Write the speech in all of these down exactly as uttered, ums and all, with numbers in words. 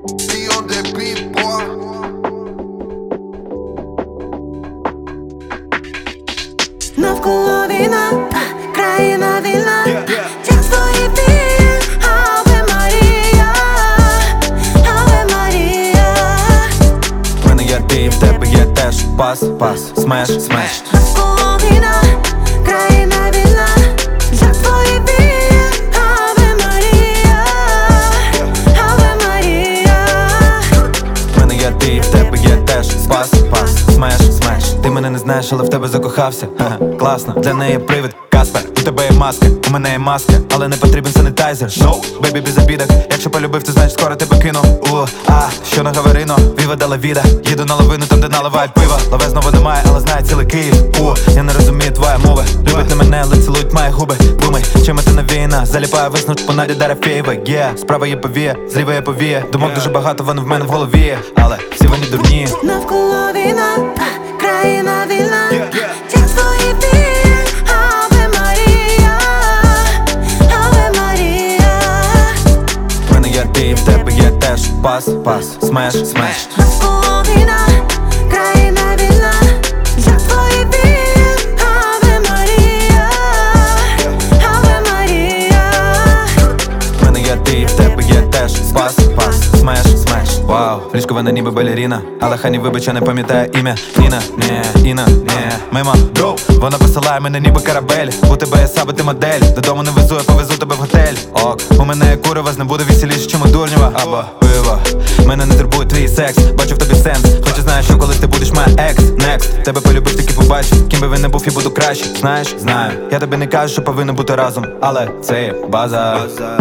Be on the beat, boy. Навколо війна, країна вільна, як твої вії, Аве Марія, Аве Марія. В мене є ти, в тебе є теж. Пас, пас, смеш, смеш. Навколо війна, країна вільна, як твої вії, Аве Марія, Аве Марія. В мене є ти, в тебе є теж. Пас, пас, смеш, смеш. Ти мене не знаєш, але в тебе закохався. Ха-ха, класно, для неї привид. Каспер, у тебе є маска, у мене є маска, але не потрібен санітайзер. Шоу, бейбі без обідок. Якщо полюбив, то значить скоро тебе кину. У, а, що на говорино, віва дала віда. Їду на лавину, там де наливають пиво. Лаве знову немає, але знає цілий Київ. У, я не розумію твоя мова. Любить не мене, але цілують мої губи. Думай, чим ти навіяна, заліпає висну понаді Дарафєєва. Є, справа є повія, зліва є повія. Думок дуже багато, вони в мене в голові, але всі вони дурні. Навколо війна, країна вільна, як твої вії, Аве Марія, Аве Марія. В мене є ти, в тебе є теж. Пас, пас, смеш, смеш. Навколо війна, країна вільна, як твої вії, Аве Марія, Аве Марія. В мене є ти, в тебе є теж. Пас, пас, смеш, смеш. Вау, ліжко вона ніби балеріна, але хані вибача не пам'ятає ім'я. Іна, не, Іна, не, мимо, бро. Вона посилає мене ніби корабель. У тебе є саби, ти модель. Додому не везу, я повезу тебе в готель. Ок, у мене є курива, не буде веселіше, чим у дурнєва. Або пиво, мене не турбує твій секс. Бачу в тобі сенс, хоча знаєш, що колись ти будеш моя екс. Next, тебе полюбив, тільки побачив. Ким би він не був, я буду краще. Знаєш, знаю, я тобі не кажу, що повинно бути разом, але це є база.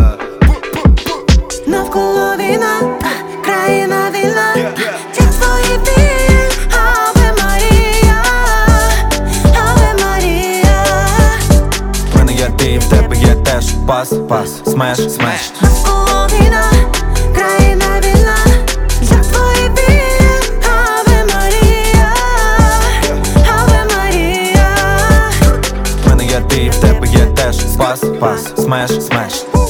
Навколо війна, країна вільна, як твої вії, Аве Марія, Аве Марія. В мене є ти, в тебе є теж. Пас, пас, смеш, смеш. Навколо війна, країна вільна, як твої вії, Аве Марія, Аве Марія. В мене є ти, в тебе є теж. Пас, пас, смеш, смеш.